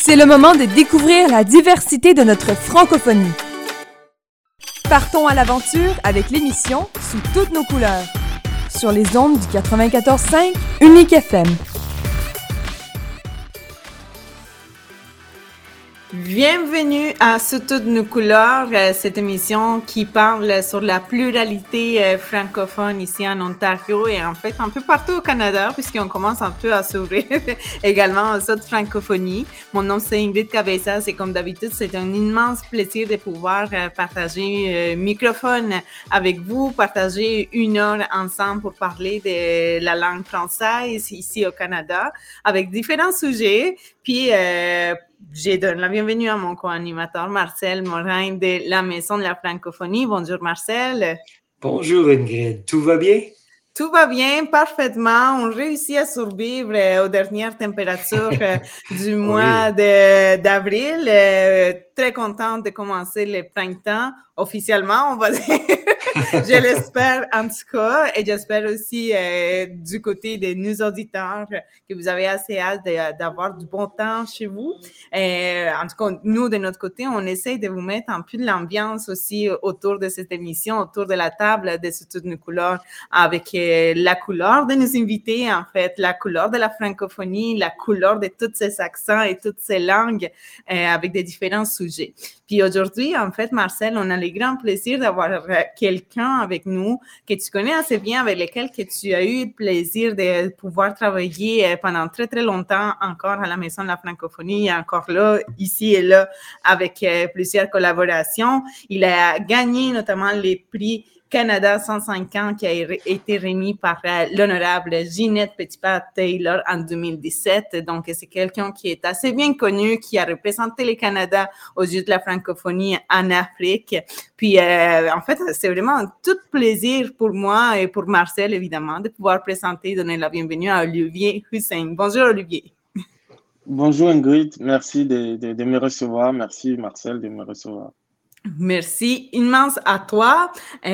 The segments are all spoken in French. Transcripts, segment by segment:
C'est le moment de découvrir la diversité de notre francophonie. Partons à l'aventure avec l'émission Sous toutes nos couleurs, sur les ondes du 94.5 Unique FM. Bienvenue à Sous toutes nos couleurs, cette émission qui parle sur la pluralité francophone ici en Ontario et en fait un peu partout au Canada, puisqu'on commence un peu à s'ouvrir également aux autres francophonies. Mon nom c'est Ingrid Cabezas et comme d'habitude, c'est un immense plaisir de pouvoir partager microphone avec vous, partager une heure ensemble pour parler de la langue française ici au Canada avec différents sujets. Puis, je donne la bienvenue à mon co-animateur Marcel Morin de la Maison de la Francophonie. Bonjour Marcel. Bonjour Ingrid, tout va bien? Tout va bien, parfaitement. On réussit à survivre aux dernières températures du mois d'avril. Très contente de commencer le printemps officiellement, on va dire. Je l'espère en tout cas, et j'espère aussi du côté de nos auditeurs que vous avez assez hâte d'avoir du bon temps chez vous. En tout cas, nous, de notre côté, on essaie de vous mettre un peu de l'ambiance aussi autour de cette émission, autour de la table de Sous toutes nos couleurs, avec la couleur de nos invités, en fait, la couleur de la francophonie, la couleur de tous ces accents et toutes ces langues, avec des différents sujets. Puis aujourd'hui, en fait, Marcel, on a le grand plaisir d'avoir quelqu'un avec nous que tu connais assez bien, avec lequel que tu as eu le plaisir de pouvoir travailler pendant très, très longtemps encore à la Maison de la Francophonie, encore là, ici et là, avec plusieurs collaborations. Il a gagné notamment les prix Canada 105 ans qui a été remis par l'honorable Ginette Petitpas-Taylor en 2017. Donc, c'est quelqu'un qui est assez bien connu, qui a représenté le Canada aux yeux de la francophonie en Afrique. Puis, en fait, c'est vraiment un tout plaisir pour moi et pour Marcel, évidemment, de pouvoir présenter et donner la bienvenue à Olivier Hussein. Bonjour, Olivier. Bonjour, Ingrid. Merci de me recevoir. Merci, Marcel, de me recevoir. Merci immense à toi,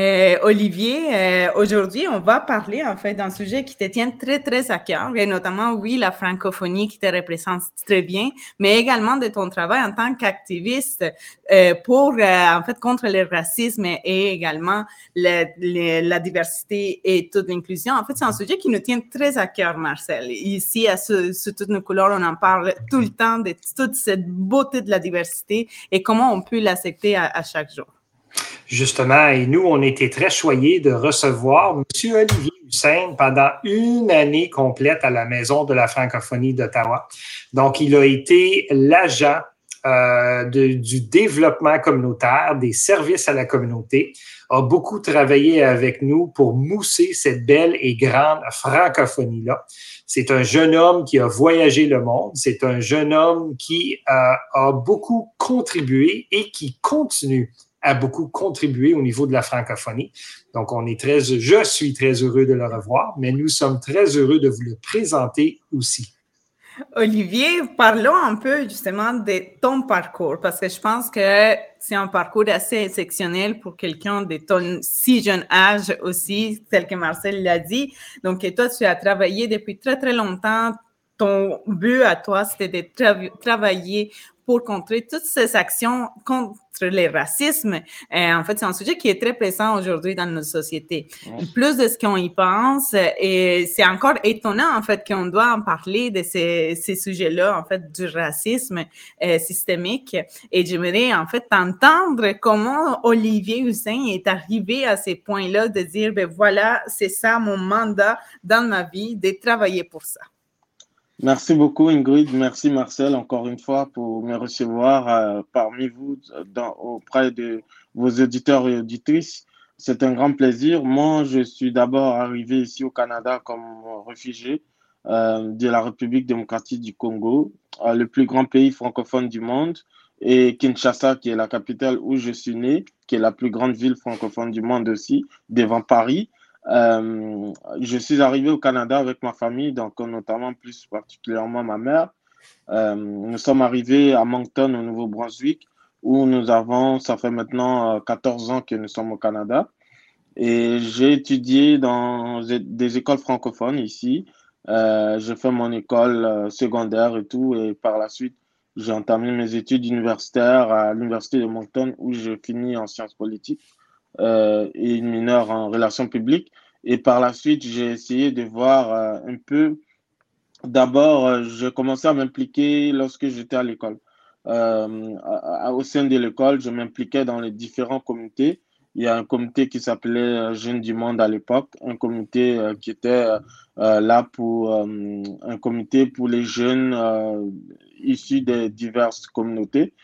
Olivier. Aujourd'hui, on va parler en fait d'un sujet qui te tient très, très à cœur, et notamment, oui, la francophonie qui te représente très bien, mais également de ton travail en tant qu'activiste pour, en fait, contre le racisme et également la diversité et toute l'inclusion. En fait, c'est un sujet qui nous tient très à cœur, Marcel. Ici, sous toutes nos couleurs, on en parle tout le temps de toute cette beauté de la diversité et comment on peut l'accepter à chaque jour. Justement, et nous, on était très choyés de recevoir M. Olivier Hussein pendant une année complète à la Maison de la Francophonie d'Ottawa. Donc, il a été l'agent du développement communautaire, des services à la communauté, a beaucoup travaillé avec nous pour mousser cette belle et grande francophonie-là. C'est un jeune homme qui a voyagé le monde, c'est un jeune homme qui a beaucoup contribué et qui continue à beaucoup contribuer au niveau de la francophonie. Donc, je suis très heureux de le revoir, mais nous sommes très heureux de vous le présenter aussi. Olivier, parlons un peu justement de ton parcours, parce que je pense que c'est un parcours assez exceptionnel pour quelqu'un de ton si jeune âge aussi, tel que Marcel l'a dit. Donc, toi, tu as travaillé depuis très, très longtemps. Ton but à toi, c'était de travailler pour contrer toutes ces actions contre le racisme. En fait, c'est un sujet qui est très présent aujourd'hui dans notre société. Plus de ce qu'on y pense, et c'est encore étonnant, en fait, qu'on doit en parler de ces sujets-là, en fait, du racisme systémique. Et j'aimerais, en fait, entendre comment Olivier Hussein est arrivé à ces points-là de dire, ben voilà, c'est ça mon mandat dans ma vie, de travailler pour ça. Merci beaucoup, Ingrid. Merci, Marcel, encore une fois, pour me recevoir parmi vous, auprès de vos auditeurs et auditrices. C'est un grand plaisir. Moi, je suis d'abord arrivé ici au Canada comme réfugié de la République démocratique du Congo, le plus grand pays francophone du monde, et Kinshasa, qui est la capitale où je suis né, qui est la plus grande ville francophone du monde aussi, devant Paris. Je suis arrivé au Canada avec ma famille, donc notamment plus particulièrement ma mère. Nous sommes arrivés à Moncton, au Nouveau-Brunswick, où ça fait maintenant 14 ans que nous sommes au Canada. Et j'ai étudié dans des écoles francophones ici. J'ai fait mon école secondaire et tout, et par la suite, J'ai entamé mes études universitaires à l'Université de Moncton où je finis en sciences politiques et une mineure en relations publiques. Et par la suite, j'ai essayé de voir un peu. D'abord, j'ai commencé à m'impliquer lorsque j'étais à l'école. Au sein de l'école, je m'impliquais dans les différents comités. Il y a un comité qui s'appelait Jeunes du Monde à l'époque, un comité qui était là pour un comité pour les jeunes issus des diverses communautés,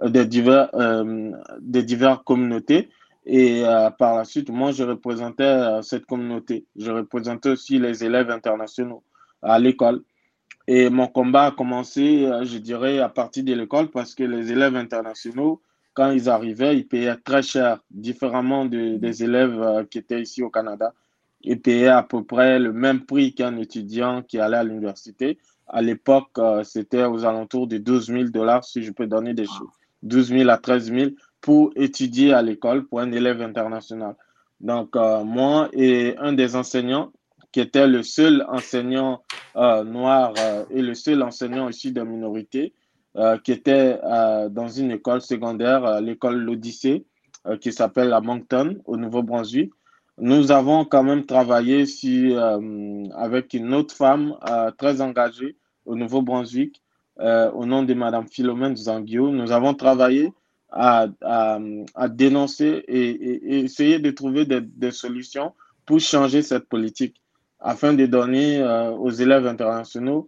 des diverses communautés. Et par la suite, moi, je représentais cette communauté. Je représentais aussi les élèves internationaux à l'école. Et mon combat a commencé, je dirais, à partir de l'école parce que les élèves internationaux, quand ils arrivaient, ils payaient très cher, différemment des élèves qui étaient ici au Canada. Ils payaient à peu près le même prix qu'un étudiant qui allait à l'université. À l'époque, c'était aux alentours de 12 000 dollars, si je peux donner des chiffres. 12 000 à 13 000 pour étudier à l'école pour un élève international. Donc, moi et un des enseignants, qui était le seul enseignant noir et le seul enseignant issu de minorité qui était dans une école secondaire, l'école L'Odyssée, qui s'appelle la Moncton, au Nouveau-Brunswick. Nous avons quand même travaillé avec une autre femme très engagée au Nouveau-Brunswick, au nom de Madame Philomène Zanguio. Nous avons travaillé à dénoncer et essayer de trouver des solutions pour changer cette politique afin de donner aux élèves internationaux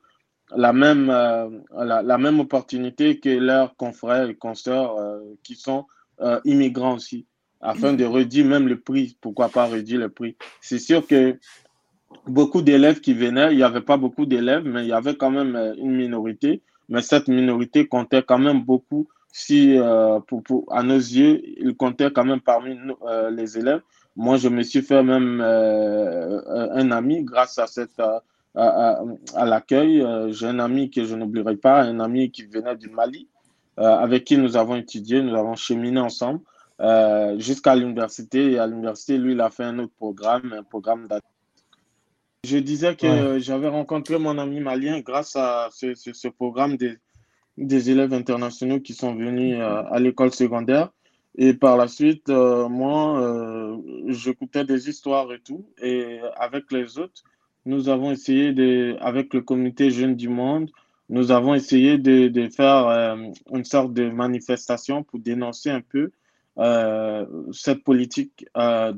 la même opportunité que leurs confrères et consoeurs qui sont immigrants aussi, afin de réduire même le prix. Pourquoi pas réduire le prix? C'est sûr que beaucoup d'élèves qui venaient, il n'y avait pas beaucoup d'élèves, mais il y avait quand même une minorité. Mais cette minorité comptait quand même beaucoup. Si, à nos yeux, il comptait quand même parmi nous, les élèves. Moi, je me suis fait même un ami grâce à à l'accueil. J'ai un ami que je n'oublierai pas, un ami qui venait du Mali, avec qui nous avons étudié, nous avons cheminé ensemble jusqu'à l'université. Et à l'université, lui, il a fait un autre programme, un programme. Je disais Ouais. que j'avais rencontré mon ami malien grâce à ce programme des élèves internationaux qui sont venus à l'école secondaire. Et par la suite, moi, j'écoutais des histoires et tout. Et avec les autres, nous avons essayé avec le comité Jeunes du Monde, nous avons essayé de faire une sorte de manifestation pour dénoncer un peu cette politique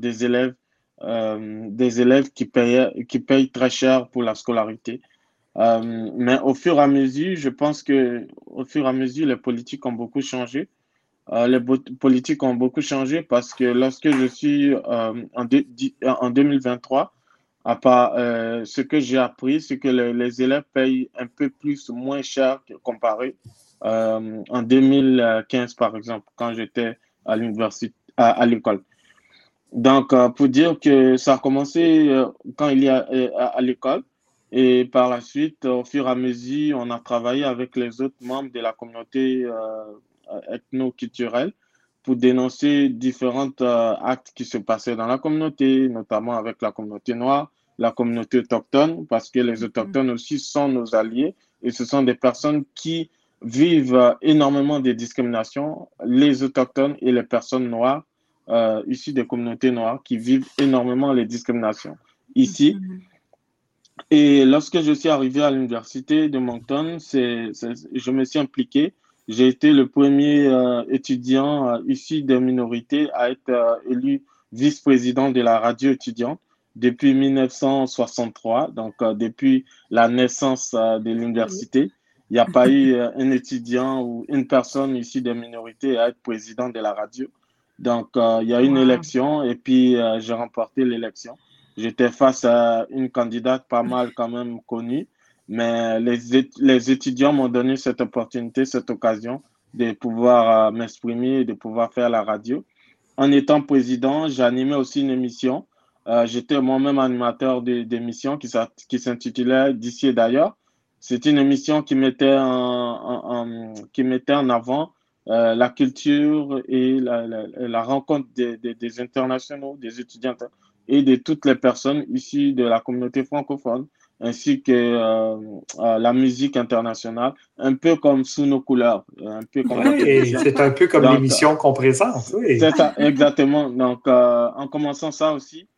des élèves qui payent très cher pour la scolarité. Mais au fur et à mesure, je pense que au fur et à mesure, les politiques ont beaucoup changé. Politiques ont beaucoup changé parce que lorsque je suis en 2023, ce que j'ai appris, c'est que les élèves payent un peu plus, moins cher comparé en 2015, par exemple, quand j'étais à l'université, à l'école. Donc, pour dire que ça a commencé quand il y a à l'école et par la suite, au fur et à mesure, on a travaillé avec les autres membres de la communauté ethno-culturelle pour dénoncer différents actes qui se passaient dans la communauté, notamment avec la communauté noire, la communauté autochtone, parce que les autochtones aussi sont nos alliés et ce sont des personnes qui vivent énormément de discriminations, les autochtones et les personnes noires issus des communautés noires qui vivent énormément les discriminations ici. Et lorsque je suis arrivé à l'université de Moncton, je me suis impliqué. J'ai été le premier étudiant issu des minorités à être élu vice-président de la radio étudiante depuis 1963, donc depuis la naissance de l'université. Il n'y a pas eu un étudiant ou une personne issue des minorités à être président de la radio. Donc, il y a eu une élection et puis j'ai remporté l'élection. J'étais face à une candidate pas mal quand même connue, mais les étudiants m'ont donné cette opportunité, cette occasion de pouvoir m'exprimer et de pouvoir faire la radio. En étant président, j'animais aussi une émission. J'étais moi-même animateur d'émission qui s'intitulait D'ici et d'ailleurs. C'est une émission qui mettait en avant la culture et la rencontre des internationaux, des étudiants et de toutes les personnes issues de la communauté francophone ainsi que la musique internationale, un peu comme Sous nos couleurs, un peu comme notre Oui, émission. c'est un peu comme Donc, l'émission qu'on présente, oui. c'est ça, exactement. Donc, en commençant ça aussi,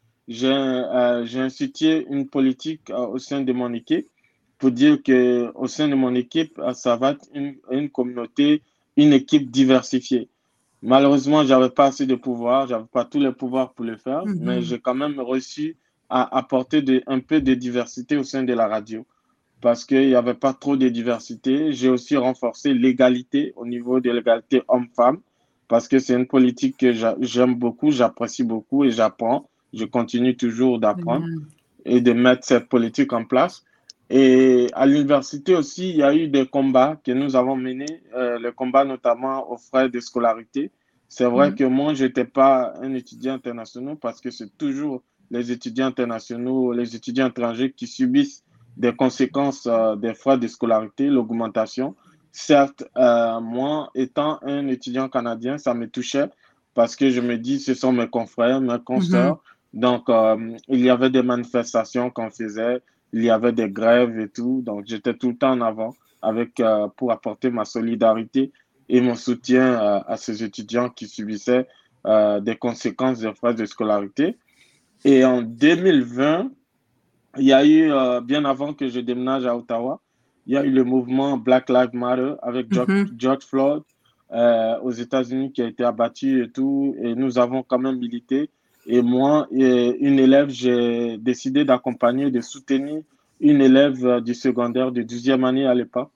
j'ai institué une politique au sein de mon équipe pour dire que au sein de mon équipe, ça va être une communauté, une équipe diversifiée. Malheureusement, j'avais pas assez de pouvoir, j'avais pas tous les pouvoirs pour le faire, mais Mhm. j'ai quand même réussi à apporter un peu de diversité au sein de la radio parce qu'il n'y avait pas trop de diversité. J'ai aussi renforcé l'égalité au niveau de l'égalité homme-femme parce que c'est une politique que j'aime beaucoup, j'apprécie beaucoup et j'apprends. Je continue toujours d'apprendre Génial. et de mettre cette politique en place. Et à l'université aussi, il y a eu des combats que nous avons menés, le combat notamment aux frais de scolarité. C'est vrai Mhm. que moi, je n'étais pas un étudiant international parce que c'est toujours les étudiants internationaux, les étudiants étrangers qui subissent des conséquences des frais de scolarité, l'augmentation. Certes, moi, étant un étudiant canadien, ça me touchait parce que je me dis, ce sont mes confrères, mes Mhm. consoeurs. Donc, il y avait des manifestations qu'on faisait, il y avait des grèves et tout. Donc, j'étais tout le temps en avant pour apporter ma solidarité et mon soutien à ces étudiants qui subissaient des conséquences des frais de scolarité. Et en 2020, il y a eu, bien avant que je déménage à Ottawa, il y a eu le mouvement Black Lives Matter avec Mhm. George Floyd aux États-Unis qui a été abattu et tout. Et nous avons quand même milité. Et moi, et une élève, j'ai décidé d'accompagner, de soutenir une élève du secondaire de 12e année à l'époque.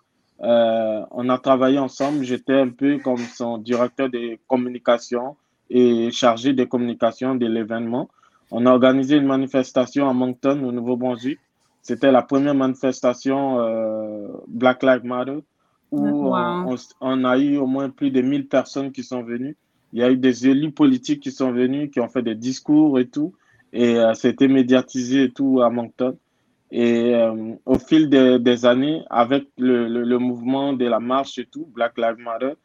On a travaillé ensemble. J'étais un peu comme son directeur de communication et chargé de communication de l'événement. On a organisé une manifestation à Moncton, au Nouveau-Brunswick. C'était la première manifestation Black Lives Matter où Wow. on a eu au moins plus de 1000 personnes qui sont venues. Il y a eu des élus politiques qui sont venus, qui ont fait des discours et tout. Et c'était médiatisé et tout à Moncton. Et au fil des années, avec le mouvement de la marche et tout, Black Lives Matter,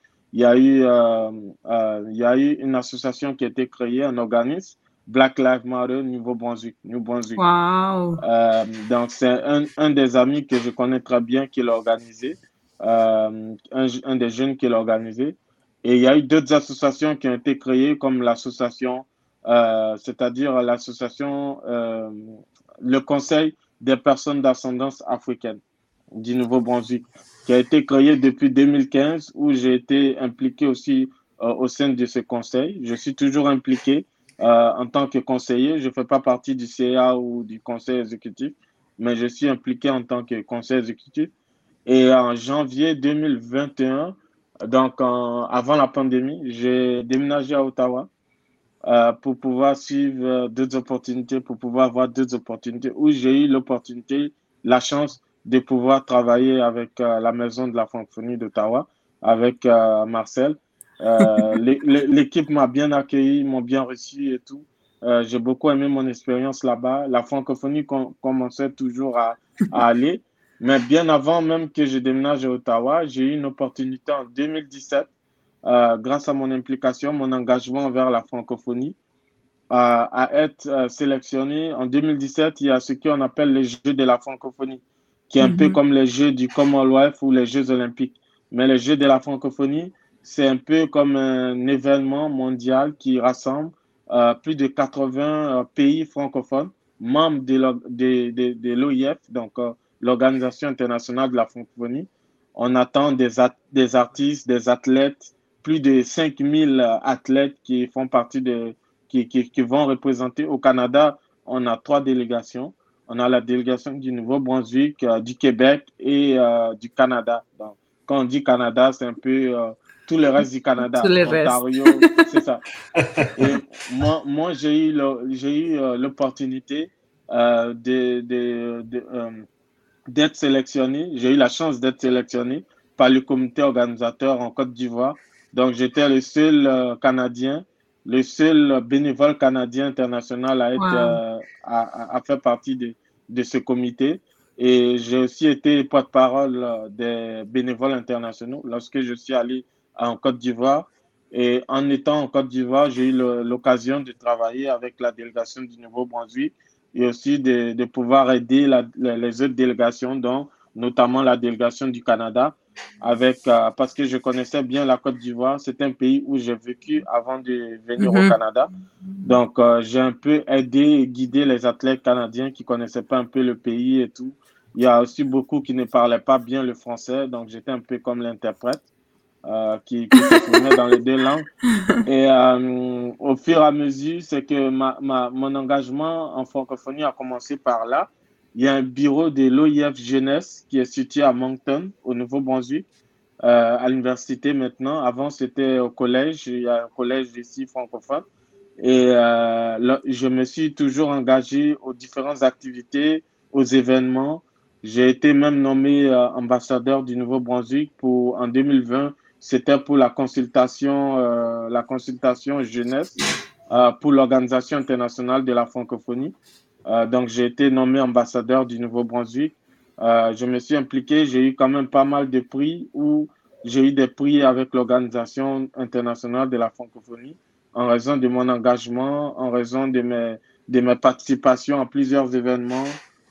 il y a eu une association qui a été créée, un organisme, Black Lives Matter Nouveau-Brunswick. New Brunswick. Wow. Donc, c'est un des amis que je connais très bien qui l'a organisé, un des jeunes qui l'a organisé. Et il y a eu d'autres associations qui ont été créées, comme l'association, c'est-à-dire l'association, le Conseil des personnes d'ascendance africaine du Nouveau-Brunswick, qui a été créé depuis 2015, où j'ai été impliqué aussi au sein de ce conseil. Je suis toujours impliqué en tant que conseiller. Je ne fais pas partie du CA ou du conseil exécutif, mais je suis impliqué en tant que conseil exécutif. Et en janvier 2021, donc avant la pandémie, j'ai déménagé à Ottawa pour pouvoir suivre d'autres opportunités, pour pouvoir avoir d'autres opportunités, où j'ai eu l'opportunité, la chance de pouvoir travailler avec la Maison de la francophonie d'Ottawa, avec Marcel. L'équipe m'a bien accueilli, m'ont bien reçu et tout. J'ai beaucoup aimé mon expérience là-bas. La francophonie commençait toujours à aller. Mais bien avant même que je déménage à Ottawa, j'ai eu une opportunité en 2017 grâce à mon implication, mon engagement vers la francophonie, à être sélectionné. En 2017, il y a ce qu'on appelle les Jeux de la francophonie, qui est un peu Mhm. comme les Jeux du Commonwealth ou les Jeux olympiques. Mais les Jeux de la francophonie, c'est un peu comme un événement mondial qui rassemble plus de 80 pays francophones, membres de l'OIF, donc l'Organisation internationale de la francophonie. On attend des artistes, des athlètes, plus de 5000 athlètes qui font partie qui vont représenter au Canada. On a 3 délégations. On a la délégation du Nouveau-Brunswick, du Québec et du Canada. Donc, quand on dit Canada, c'est un peu tout le reste du Tout Canada. le reste. Ontario, c'est ça. Et moi j'ai eu l'opportunité d'être sélectionné. J'ai eu la chance d'être sélectionné par le comité organisateur en Côte d'Ivoire. Donc, j'étais le seul Canadien, le seul bénévole canadien international à être Wow. à faire partie de ce comité. Et j'ai aussi été porte-parole des bénévoles internationaux lorsque je suis allé en Côte d'Ivoire. Et en étant en Côte d'Ivoire, j'ai eu l'occasion de travailler avec la délégation du Nouveau-Brunswick, et aussi de pouvoir aider les autres délégations, dont notamment la délégation du Canada, parce que je connaissais bien la Côte d'Ivoire. C'est un pays où j'ai vécu avant de venir au Mhm. Canada. Donc, j'ai un peu aidé et guidé les athlètes canadiens qui ne connaissaient pas un peu le pays et tout. Il y a aussi beaucoup qui ne parlaient pas bien le français, donc j'étais un peu comme l'interprète qui s'exprimait dans les deux langues. Et au fur et à mesure, c'est que mon engagement en francophonie a commencé par là. Il y a un bureau de l'OIF Jeunesse qui est situé à Moncton, au Nouveau-Brunswick, à l'université maintenant. Avant, c'était au collège. Il y a un collège ici francophone. Et là, je me suis toujours engagé aux différentes activités, aux événements. J'ai été même nommé ambassadeur du Nouveau-Brunswick en 2020. C'était pour la consultation jeunesse pour l'Organisation internationale de la francophonie. Donc, j'ai été nommé ambassadeur du Nouveau-Brunswick. Je me suis impliqué, j'ai eu quand même pas mal de prix où j'ai eu des prix avec l'Organisation internationale de la francophonie en raison de mon engagement, en raison de mes participations à plusieurs événements,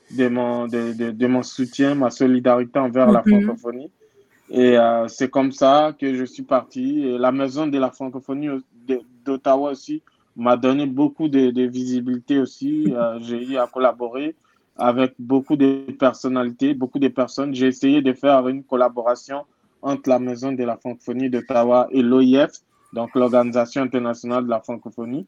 de mon soutien, ma solidarité envers la Mhm. francophonie. Et c'est comme ça que je suis parti. Et la Maison de la francophonie d'Ottawa aussi m'a donné beaucoup de visibilité aussi. J'ai eu à collaborer avec beaucoup de personnalités, beaucoup de personnes. J'ai essayé de faire une collaboration entre la Maison de la francophonie d'Ottawa et l'OIF, donc l'Organisation internationale de la francophonie.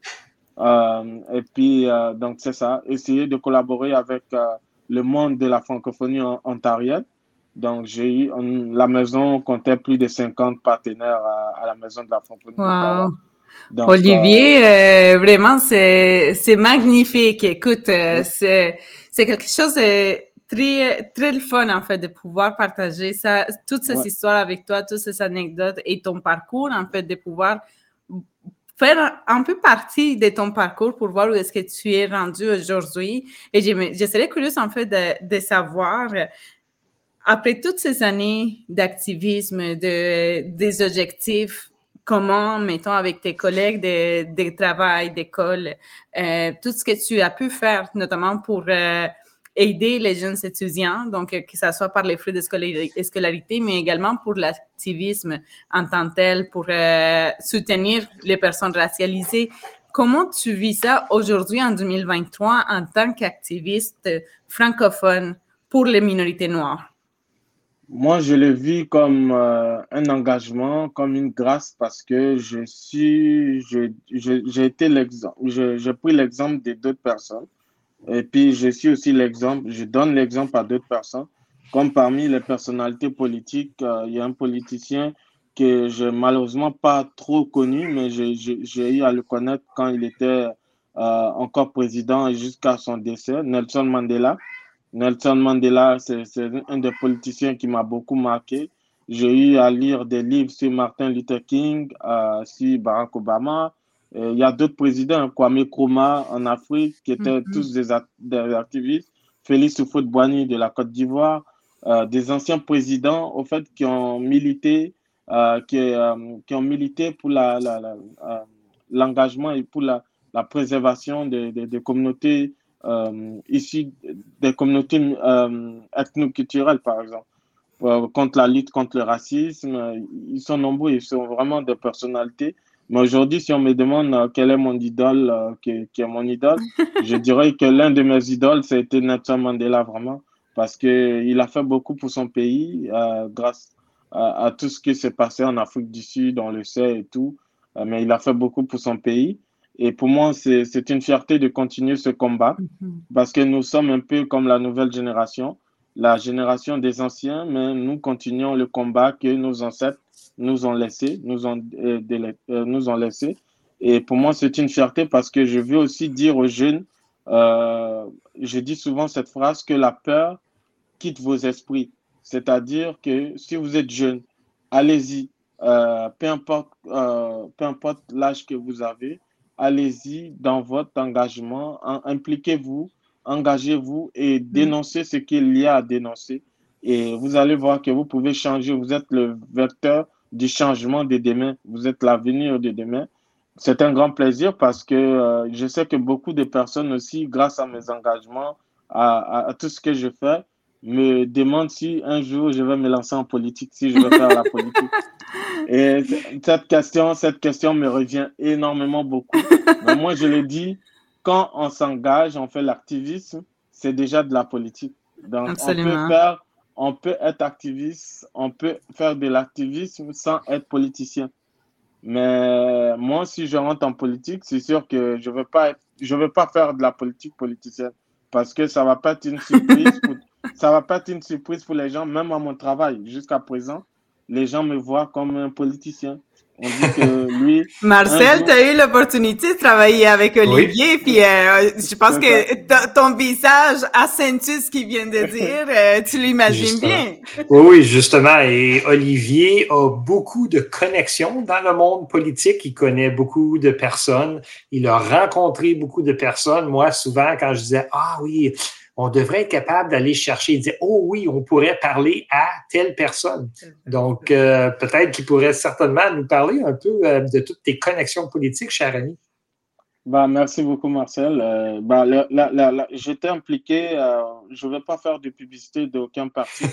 Et puis, donc c'est ça, essayer de collaborer avec le monde de la francophonie ontarienne. Donc, la maison comptait plus de 50 partenaires à la maison de la francophonie d'Ottawa. Wow. Donc, Olivier, vraiment, c'est magnifique. Écoute, c'est quelque chose de très le fun, en fait, de pouvoir partager ça, toutes ces ouais, histoires avec toi, toutes ces anecdotes et ton parcours, en fait, de pouvoir faire un peu partie de ton parcours pour voir où est-ce que tu es rendu aujourd'hui. Et je serais curieuse, en fait, de savoir, après toutes ces années d'activisme, des objectifs, comment, mettons, avec tes collègues de travail, d'école, tout ce que tu as pu faire, notamment pour aider les jeunes étudiants, donc que ce soit par les frais de scolarité, mais également pour l'activisme en tant que tel, pour soutenir les personnes racialisées. Comment tu vis ça aujourd'hui en 2023 en tant qu'activiste francophone pour les minorités noires? moi, je le vis comme un engagement, comme une grâce parce que j'ai été l'exemple, j'ai pris l'exemple de d'autres personnes. Et puis, je suis aussi l'exemple, je donne l'exemple à d'autres personnes. Comme parmi les personnalités politiques, il y a un politicien que je malheureusement pas trop connu, mais j'ai eu à le connaître quand il était encore président et jusqu'à son décès, Nelson Mandela. Nelson Mandela, c'est un des politiciens qui m'a beaucoup marqué. J'ai eu à lire des livres sur Martin Luther King, sur Barack Obama. Il y a d'autres présidents, Kwame Nkrumah en Afrique, qui étaient tous des activistes. Félix Houphouët-Boigny de la Côte d'Ivoire, des anciens présidents, au fait, qui ont milité pour l'engagement et pour la préservation des communautés issus des communautés ethnoculturelles, par exemple, contre la lutte contre le racisme. Ils sont nombreux, ils sont vraiment des personnalités. Mais aujourd'hui, si on me demande quel est mon idole, qui est mon idole, je dirais que l'un de mes idoles, c'était Nelson Mandela, vraiment, parce qu'il a fait beaucoup pour son pays, grâce à tout ce qui s'est passé en Afrique du Sud, on le sait et tout, mais il a fait beaucoup pour son pays. Et pour moi, c'est une fierté de continuer ce combat parce que nous sommes un peu comme la nouvelle génération, la génération des anciens, mais nous continuons le combat que nos ancêtres nous ont laissé, nous ont laissé. Et pour moi, c'est une fierté parce que je veux aussi dire aux jeunes, je dis souvent cette phrase, que la peur quitte vos esprits. C'est-à-dire que si vous êtes jeune, allez-y, peu importe l'âge que vous avez, allez-y dans votre engagement, impliquez-vous, engagez-vous et dénoncez ce qu'il y a à dénoncer. Et vous allez voir que vous pouvez changer, vous êtes le vecteur du changement de demain, vous êtes l'avenir de demain. C'est un grand plaisir parce que je sais que beaucoup de personnes aussi, grâce à mes engagements, à tout ce que je fais, me demandent si un jour je vais me lancer en politique, si je vais faire la politique. Et cette question me revient énormément beaucoup. Mais moi, je le dis, quand on s'engage, on fait l'activisme, c'est déjà de la politique. Donc, Absolument. on peut être activiste, on peut faire de l'activisme sans être politicien. Mais moi, si je rentre en politique, c'est sûr que je vais pas faire de la politique politicienne parce que ça va pas être une surprise ça va pas être une surprise pour les gens, même à mon travail. Jusqu'à présent, les gens me voient comme un politicien. On dit que lui. Marcel, tu as eu l'opportunité de travailler avec Olivier, oui. Puis je pense que ton visage accentue ce qu'il vient de dire. Tu l'imagines bien. Oui, justement. Et Olivier a beaucoup de connexions dans le monde politique. Il connaît beaucoup de personnes. Il a rencontré beaucoup de personnes. Moi, souvent, quand je disais « Ah oui, on devrait être capable d'aller chercher », il disait « Oh oui, on pourrait parler à telle personne. » Donc, peut-être qu'il pourrait certainement nous parler un peu de toutes tes connexions politiques, cher ami. Merci beaucoup, Marcel. J'étais impliqué, je ne vais pas faire de publicité d'aucun parti,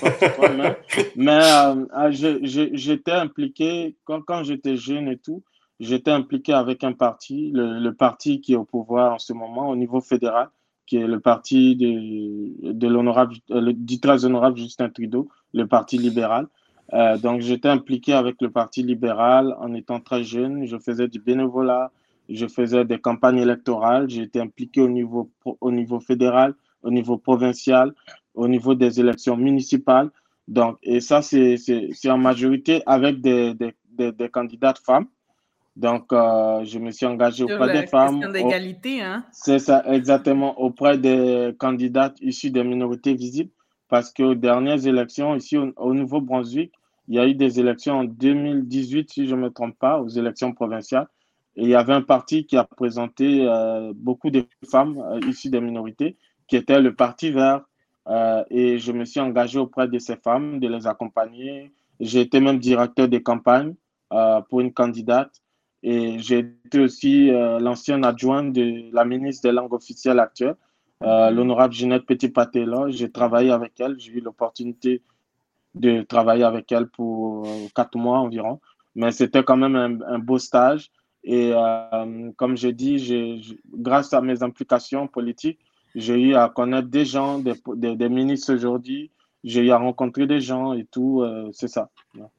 mais j'étais impliqué, quand j'étais jeune et tout, j'étais impliqué avec un parti, le parti qui est au pouvoir en ce moment au niveau fédéral, qui est le parti de l'honorable, du très honorable Justin Trudeau, le parti libéral. Donc, j'étais impliqué avec le parti libéral en étant très jeune. Je faisais du bénévolat, je faisais des campagnes électorales. J'ai été impliqué au niveau fédéral, au niveau provincial, au niveau des élections municipales. Donc, et ça, c'est en majorité avec des candidates femmes. Donc, je me suis engagé auprès des femmes. Question d'égalité, hein? C'est ça, exactement, auprès des candidates issues des minorités visibles, parce qu'aux dernières élections, ici au Nouveau-Brunswick, il y a eu des élections en 2018, si je ne me trompe pas, aux élections provinciales, et il y avait un parti qui a présenté beaucoup de femmes issues des minorités, qui était le Parti vert, et je me suis engagé auprès de ces femmes, de les accompagner. J'ai été même directeur de campagne pour une candidate. Et j'ai été aussi l'ancienne adjointe de la ministre des langues officielles actuelle, l'honorable Ginette Petit-Patela. J'ai travaillé avec elle. J'ai eu l'opportunité de travailler avec elle pour 4 mois environ. Mais c'était quand même un beau stage. Et comme je dis, grâce à mes implications politiques, j'ai eu à connaître des gens, des ministres aujourd'hui. J'ai eu à rencontrer des gens et tout. C'est ça.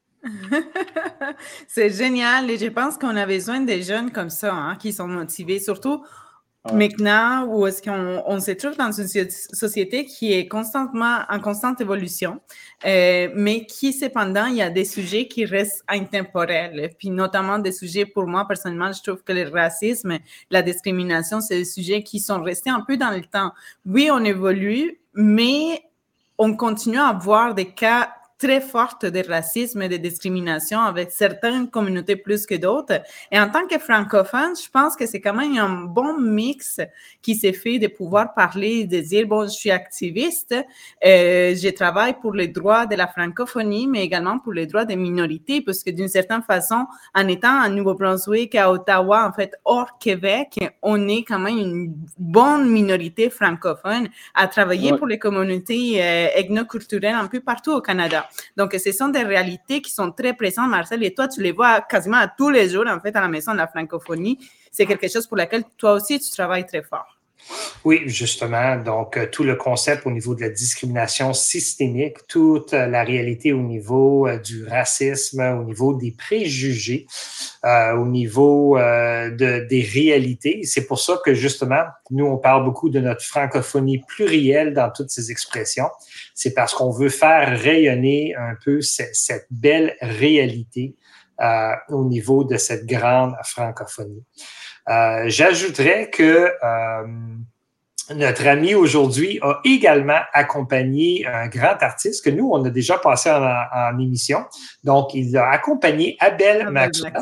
C'est génial et je pense qu'on a besoin des jeunes comme ça, hein, qui sont motivés, surtout maintenant où est-ce qu'on se trouve dans une société qui est constamment en constante évolution, mais qui cependant, il y a des sujets qui restent intemporels, puis notamment des sujets, pour moi personnellement, je trouve que le racisme, la discrimination, c'est des sujets qui sont restés un peu dans le temps. Oui, on évolue, mais on continue à avoir des cas très forte de racisme et de discrimination avec certaines communautés plus que d'autres. Et en tant que francophone, je pense que c'est quand même un bon mix qui s'est fait de pouvoir parler, de dire, bon, je suis activiste, je travaille pour les droits de la francophonie, mais également pour les droits des minorités, parce que d'une certaine façon, en étant à Nouveau-Brunswick, à Ottawa, en fait, hors Québec, on est quand même une bonne minorité francophone à travailler pour les communautés ethnoculturelles un peu partout au Canada. Donc, ce sont des réalités qui sont très présentes, Marcel, et toi, tu les vois quasiment à tous les jours, en fait, à la Maison de la francophonie. C'est quelque chose pour lequel toi aussi, tu travailles très fort. Oui, justement. Donc, tout le concept au niveau de la discrimination systémique, toute la réalité au niveau du racisme, au niveau des préjugés, au niveau des réalités. C'est pour ça que, justement, nous, on parle beaucoup de notre francophonie plurielle dans toutes ces expressions. C'est parce qu'on veut faire rayonner un peu cette belle réalité au niveau de cette grande francophonie. J'ajouterais que notre ami aujourd'hui a également accompagné un grand artiste que nous, on a déjà passé en émission. Donc, il a accompagné Abel Maxwell.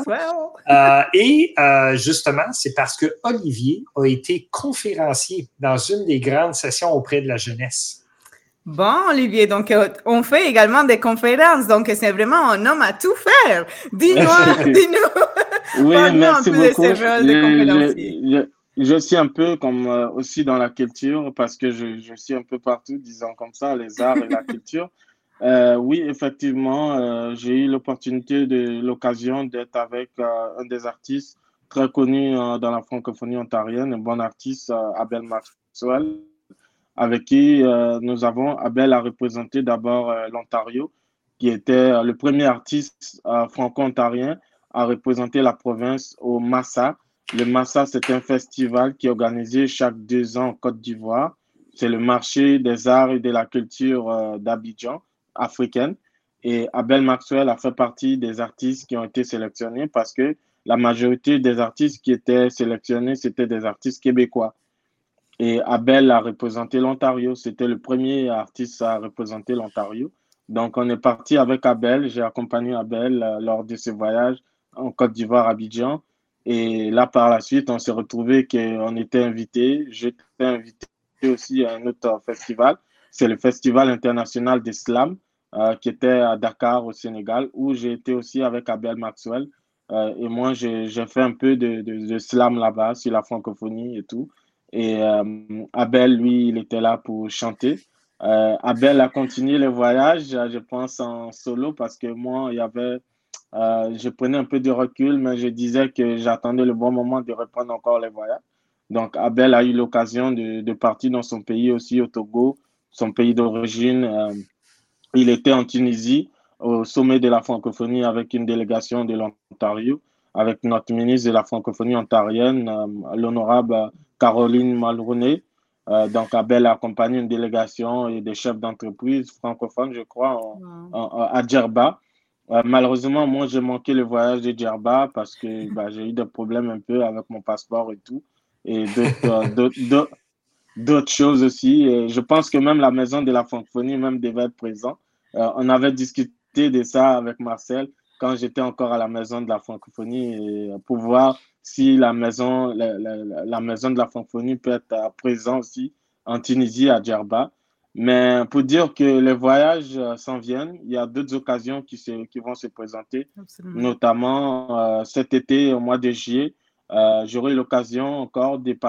Et justement, c'est parce que Olivier a été conférencier dans une des grandes sessions auprès de la jeunesse. Bon, Olivier, donc on fait également des conférences, donc c'est vraiment un homme à tout faire. Dis-nous, Oui, Parle-nous un merci peu de beaucoup. ce rôle de conférencier. Je suis un peu comme aussi dans la culture parce que je suis un peu partout, disons comme ça, les arts et la culture. Oui, effectivement, j'ai eu l'occasion d'être avec un des artistes très connu dans la francophonie ontarienne, un bon artiste, Abel Maxwell, avec qui Abel a représenté d'abord l'Ontario, qui était le premier artiste franco-ontarien à représenter la province au Massa. Le Massa, c'est un festival qui est organisé chaque 2 ans en Côte d'Ivoire. C'est le marché des arts et de la culture d'Abidjan, africaine. Et Abel Maxwell a fait partie des artistes qui ont été sélectionnés parce que la majorité des artistes qui étaient sélectionnés, c'était des artistes québécois. Et Abel a représenté l'Ontario. C'était le premier artiste à représenter l'Ontario. Donc, on est parti avec Abel. J'ai accompagné Abel lors de ce voyage en Côte d'Ivoire, à Abidjan. Et là, par la suite, on s'est retrouvé qu'on était invité. J'étais invité aussi à un autre festival. C'est le Festival international des slams qui était à Dakar, au Sénégal, où j'ai été aussi avec Abel Maxwell. Et moi, j'ai fait un peu de slam là-bas, sur la francophonie et tout. Et Abel, lui, il était là pour chanter. Abel a continué le voyage, je pense, en solo parce que moi, je prenais un peu de recul, mais je disais que j'attendais le bon moment de reprendre encore les voyages. Donc, Abel a eu l'occasion de partir dans son pays aussi, au Togo, son pays d'origine. Il était en Tunisie, au sommet de la francophonie, avec une délégation de l'Ontario, avec notre ministre de la francophonie ontarienne, l'honorable Caroline Mulroney. Donc, Abel a accompagné une délégation et des chefs d'entreprise francophones, je crois, à Djerba. Malheureusement, moi, j'ai manqué le voyage de Djerba parce que j'ai eu des problèmes un peu avec mon passeport et tout, et d'autres choses aussi. Et je pense que même la maison de la francophonie même devait être présente. On avait discuté de ça avec Marcel quand j'étais encore à la maison de la francophonie et pour voir si la maison de la francophonie peut être présente aussi en Tunisie, à Djerba. Mais pour dire que les voyages s'en viennent, il y a d'autres occasions qui vont se présenter, Absolument. notamment cet été, au mois de juillet. J'aurai l'occasion encore de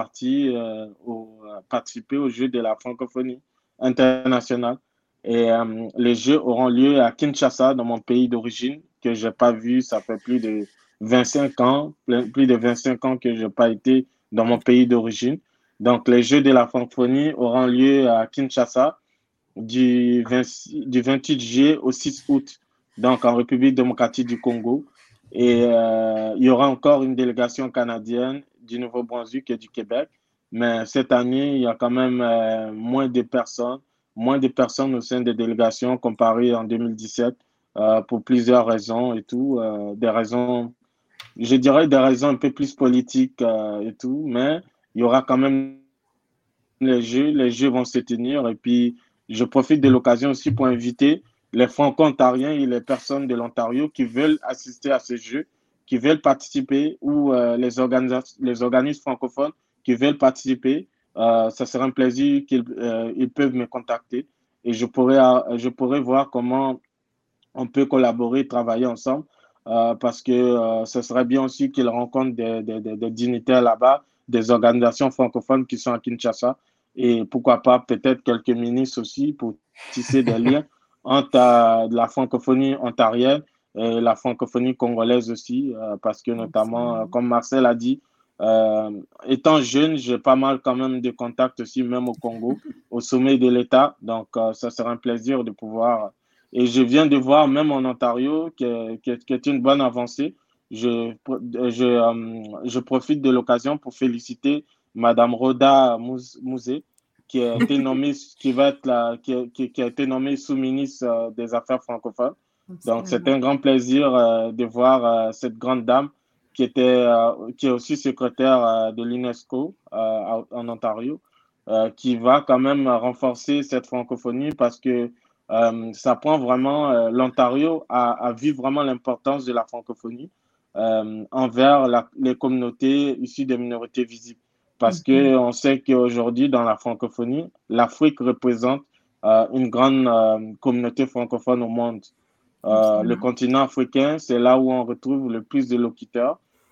participer aux Jeux de la francophonie internationale. Et les Jeux auront lieu à Kinshasa, dans mon pays d'origine, que je n'ai pas vu, ça fait plus de 25 ans, plus de 25 ans que je n'ai pas été dans mon pays d'origine. Donc, les Jeux de la francophonie auront lieu à Kinshasa du 28 juillet au 6 août, donc en République démocratique du Congo. Et il y aura encore une délégation canadienne du Nouveau-Brunswick et du Québec. Mais cette année, il y a quand même moins de personnes au sein des délégations comparé en 2017 pour plusieurs raisons et tout. Des raisons, je dirais des raisons un peu plus politiques et tout, mais il y aura quand même les Jeux vont se tenir. Et puis, je profite de l'occasion aussi pour inviter les Franco-Ontariens et les personnes de l'Ontario qui veulent assister à ces Jeux, qui veulent participer, ou les organismes francophones qui veulent participer. Ça sera un plaisir qu'ils peuvent me contacter et je pourrai voir comment on peut collaborer, travailler ensemble, parce que ce serait bien aussi qu'ils rencontrent des dignitaires là-bas, des organisations francophones qui sont à Kinshasa, et pourquoi pas peut-être quelques ministres aussi pour tisser des liens entre la francophonie ontarienne et la francophonie congolaise aussi, parce que notamment, comme Marcel a dit, étant jeune, j'ai pas mal quand même de contacts aussi, même au Congo, au sommet de l'État. Donc, ça sera un plaisir de pouvoir. Et je viens de voir, même en Ontario, qui est une bonne avancée. Je profite de l'occasion pour féliciter Madame Rhoda Mouzé, qui a été nommée, qui a été nommée sous-ministre des Affaires francophones. Donc, c'est un grand plaisir de voir cette grande dame qui est aussi secrétaire de l'UNESCO en Ontario, qui va quand même renforcer cette francophonie parce que ça prend vraiment l'Ontario à vivre vraiment l'importance de la francophonie envers les communautés issues des minorités visibles. Parce qu'on sait qu'aujourd'hui, dans la francophonie, l'Afrique représente une grande communauté francophone au monde. Le continent africain, c'est là où on retrouve le plus de locuteurs.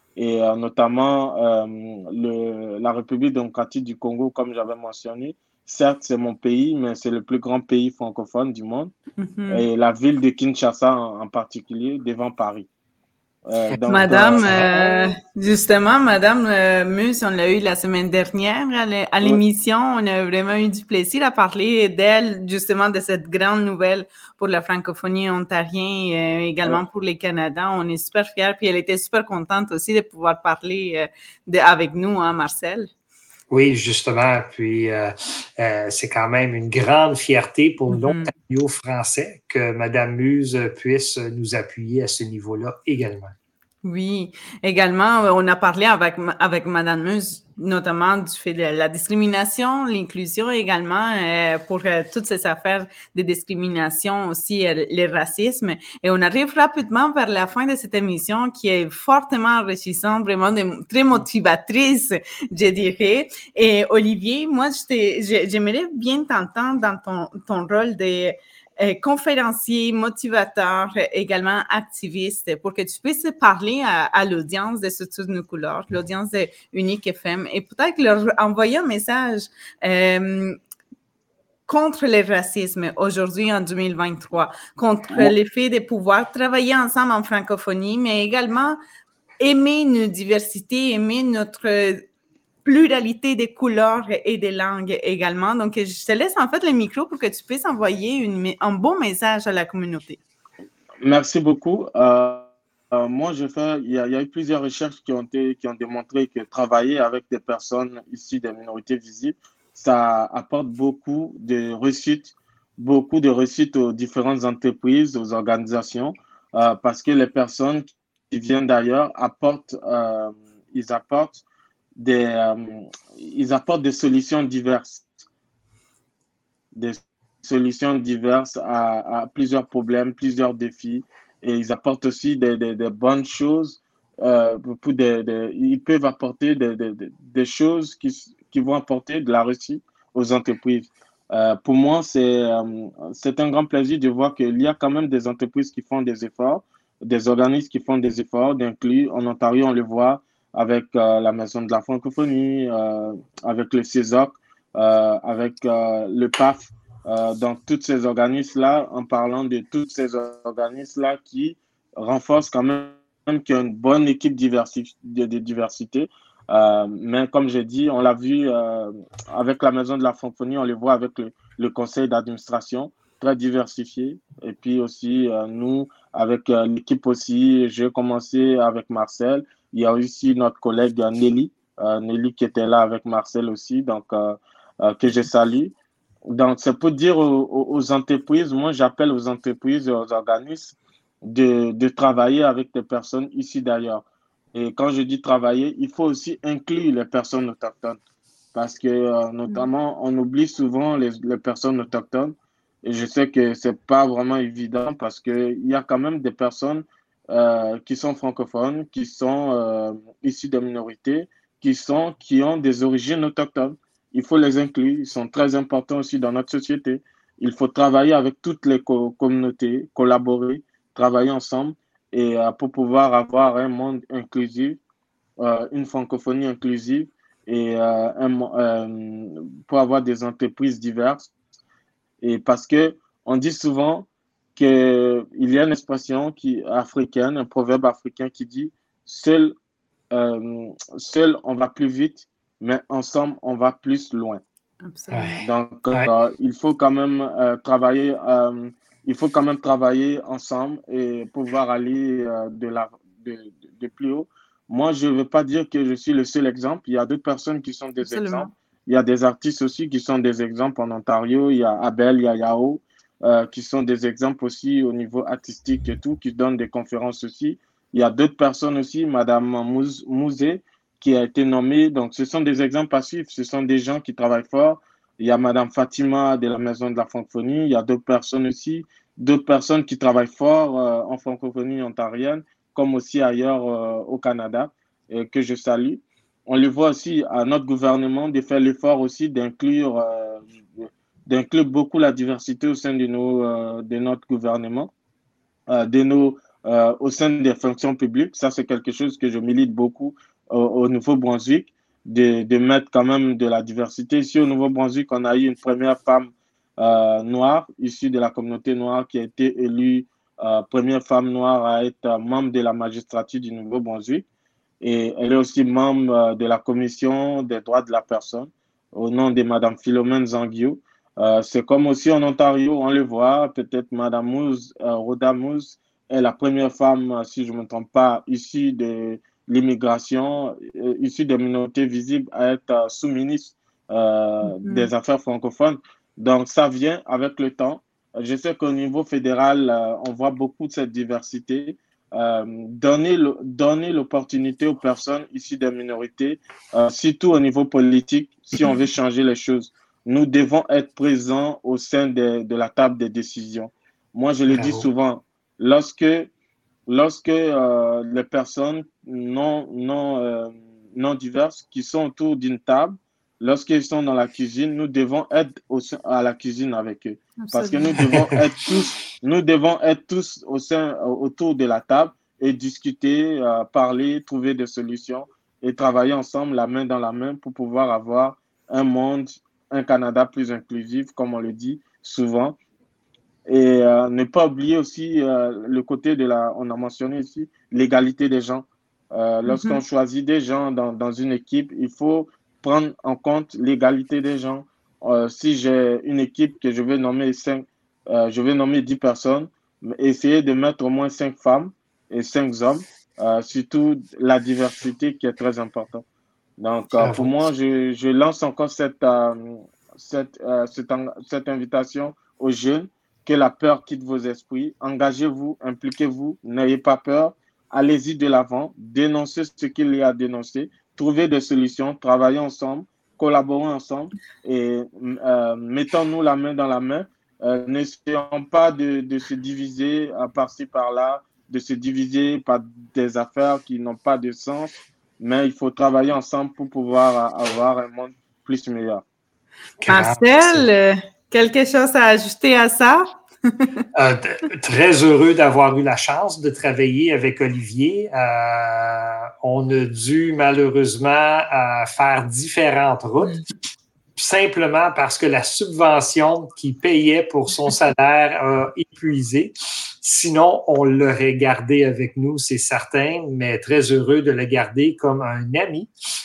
et notamment la République démocratique du Congo, comme j'avais mentionné. Certes, c'est mon pays, mais c'est le plus grand pays francophone du monde. Et la ville de Kinshasa en particulier, devant Paris. Donc, Madame, justement, Madame Mus, on l'a eu la semaine dernière à l'émission. On a vraiment eu du plaisir à parler d'elle, justement, de cette grande nouvelle pour la francophonie ontarienne et également pour les Canadiens. On est super fiers. Puis elle était super contente aussi de pouvoir parler avec nous, hein, Marcel. Oui, justement. Puis, c'est quand même une grande fierté pour l'Ontario français que Mme Muse puisse nous appuyer à ce niveau-là également. Oui, également, on a parlé avec Mme Muse, notamment du fait de la discrimination, l'inclusion également, pour toutes ces affaires de discrimination aussi, le racisme. Et on arrive rapidement vers la fin de cette émission qui est fortement enrichissante, vraiment très motivatrice, je dirais. Et Olivier, moi, j'aimerais bien t'entendre dans ton rôle de conférencier, motivateur, également activiste, pour que tu puisses parler à l'audience de Sous nos couleurs, l'audience de Unique FM, et peut-être leur envoyer un message contre le racisme aujourd'hui en 2023, contre le fait de pouvoir travailler ensemble en francophonie, mais également aimer nos diversités, aimer notre pluralité des couleurs et des langues également. Donc, je te laisse en fait le micro pour que tu puisses envoyer un bon message à la communauté. Merci beaucoup. Moi, il y a eu plusieurs recherches qui ont démontré que travailler avec des personnes issues des minorités visibles, ça apporte beaucoup de réussite aux différentes entreprises, aux organisations, parce que les personnes qui viennent d'ailleurs ils apportent des solutions diverses, à plusieurs problèmes, plusieurs défis, et ils apportent aussi des bonnes choses. Ils peuvent apporter des choses qui vont apporter de la réussite aux entreprises. Pour moi, c'est un grand plaisir de voir qu'il y a quand même des entreprises qui font des efforts, des organismes qui font des efforts d'inclure. En Ontario, on le voit avec la Maison de la francophonie, avec le CESOC, avec le PAF, dans tous ces organismes-là, en parlant de tous ces organismes-là qui renforcent quand même qu'il y a une bonne équipe de diversité. Mais comme j'ai dit, on l'a vu avec la Maison de la francophonie, on le voit avec le conseil d'administration, très diversifié. Et puis aussi, nous, avec l'équipe aussi, j'ai commencé avec Marcel. Il y a aussi notre collègue Nelly qui était là avec Marcel aussi, donc que je salue. Donc, c'est pour dire aux entreprises, moi j'appelle aux entreprises et aux organismes de travailler avec des personnes ici d'ailleurs. Et quand je dis travailler, il faut aussi inclure les personnes autochtones parce que notamment, on oublie souvent les personnes autochtones et je sais que c'est pas vraiment évident parce qu'il y a quand même des personnes qui sont francophones, qui sont issues des minorités, qui ont des origines autochtones. Il faut les inclure, ils sont très importants aussi dans notre société. Il faut travailler avec toutes les communautés, collaborer, travailler ensemble et pour pouvoir avoir un monde inclusif, une francophonie inclusive et pour avoir des entreprises diverses. Et parce que on dit souvent qu'il y a une expression africaine, un proverbe africain qui dit seul on va plus vite, mais ensemble on va plus loin. Absolument. Donc il faut quand même travailler. Il faut quand même travailler ensemble et pouvoir aller de plus haut. Moi, je ne veux pas dire que je suis le seul exemple. Il y a d'autres personnes qui sont des Absolument. exemples. Il y a des artistes aussi qui sont des exemples en Ontario. Il y a Abel, il y a Yao, qui sont des exemples aussi au niveau artistique et tout, qui donnent des conférences aussi. Il y a d'autres personnes aussi, Madame Mouzé, qui a été nommée. Donc, ce sont des exemples à suivre. Ce sont des gens qui travaillent fort. Il y a Madame Fatima de la Maison de la francophonie. Il y a d'autres personnes aussi, d'autres personnes qui travaillent fort en francophonie ontarienne, comme aussi ailleurs au Canada, que je salue. On le voit aussi à notre gouvernement de faire l'effort aussi d'inclure beaucoup la diversité au sein de notre gouvernement, de nos au sein des fonctions publiques. Ça, c'est quelque chose que je milite beaucoup au Nouveau-Brunswick, de mettre quand même de la diversité. Ici, au Nouveau-Brunswick, on a eu une première femme noire, issue de la communauté noire, qui a été élue première femme noire à être membre de la magistrature du Nouveau-Brunswick. Et elle est aussi membre de la commission des droits de la personne, au nom de Mme Philomène Zanguio. C'est comme aussi en Ontario, on le voit, peut-être Mme Moose, Rhoda Moose est la première femme, si je ne me trompe pas, issue de l'immigration, issue des minorités visibles à être sous-ministre des Affaires francophones. Donc, ça vient avec le temps. Je sais qu'au niveau fédéral, on voit beaucoup de cette diversité. Donner l'opportunité aux personnes issues des minorités, surtout au niveau politique, si on veut changer les choses. Nous devons être présents au sein de la table des décisions. Moi, je le dis souvent, lorsque les personnes non diverses qui sont autour d'une table, lorsqu'ils sont dans la cuisine, nous devons être à la cuisine avec eux. Absolument. Parce que nous devons être tous autour de la table et discuter, parler, trouver des solutions et travailler ensemble, la main dans la main, pour pouvoir avoir un monde, un Canada plus inclusif, comme on le dit souvent. Et ne pas oublier aussi le côté on a mentionné ici, l'égalité des gens. Lorsqu'on choisit des gens dans une équipe, il faut prendre en compte l'égalité des gens. Si j'ai une équipe que je vais nommer 10 personnes, essayer de mettre au moins 5 femmes et 5 hommes, surtout la diversité qui est très importante. Donc, pour moi, je lance encore cette invitation aux jeunes, que la peur quitte vos esprits. Engagez-vous, impliquez-vous, n'ayez pas peur, allez-y de l'avant, dénoncez ce qu'il y a à dénoncer, trouvez des solutions, travaillons ensemble, collaborons ensemble et mettons-nous la main dans la main. N'essayons pas de se diviser par-ci, par-là, de se diviser par des affaires qui n'ont pas de sens, mais il faut travailler ensemble pour pouvoir avoir un monde plus meilleur. Marcel, quelque chose à ajouter à ça? Très heureux d'avoir eu la chance de travailler avec Olivier. On a dû malheureusement faire différentes routes, simplement parce que la subvention qu'il payait pour son salaire a épuisé. Sinon, on l'aurait gardé avec nous, c'est certain, mais très heureux de le garder comme un ami.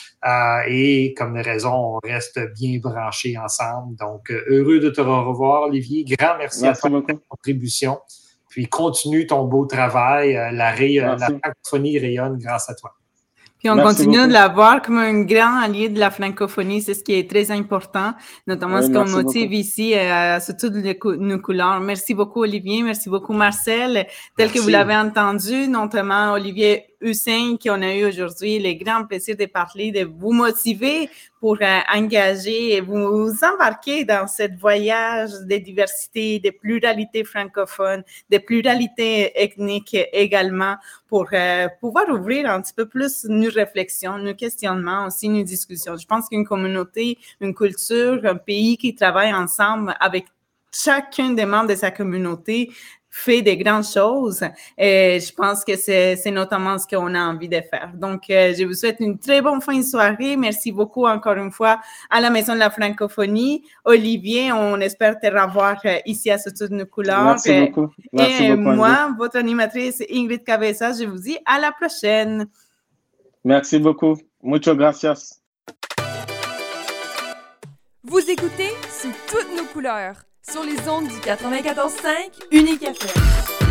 Et comme raison, on reste bien branchés ensemble. Donc, heureux de te revoir, Olivier. Grand merci à toi pour ta contribution. Puis, continue ton beau travail. La francophonie rayonne grâce à toi. Puis on continue de la voir comme un grand allié de la francophonie, c'est ce qui est très important, notamment ce qu'on motive ici, surtout nos couleurs. Merci beaucoup, Olivier. Merci beaucoup, Marcel. Tel que vous l'avez entendu, notamment Olivier Hussein, qu'on a eu aujourd'hui, le grand plaisir de parler, de vous motiver pour engager et vous embarquer dans ce voyage de diversité, de pluralité francophone, de pluralité ethnique également, pour pouvoir ouvrir un petit peu plus nos réflexions, nos questionnements, aussi nos discussions. Je pense qu'une communauté, une culture, un pays qui travaille ensemble avec chacun des membres de sa communauté fait des grandes choses. Et je pense que c'est notamment ce qu'on a envie de faire. Donc, je vous souhaite une très bonne fin de soirée. Merci beaucoup encore une fois à la Maison de la Francophonie. Olivier, on espère te revoir ici à Surtout de nos couleurs. Merci beaucoup. Merci beaucoup, moi, votre animatrice Ingrid Cabeza, je vous dis à la prochaine. Merci beaucoup. Muchas gracias. Vous écoutez Sous toutes nos couleurs sur les ondes du 94.5 Unique FM.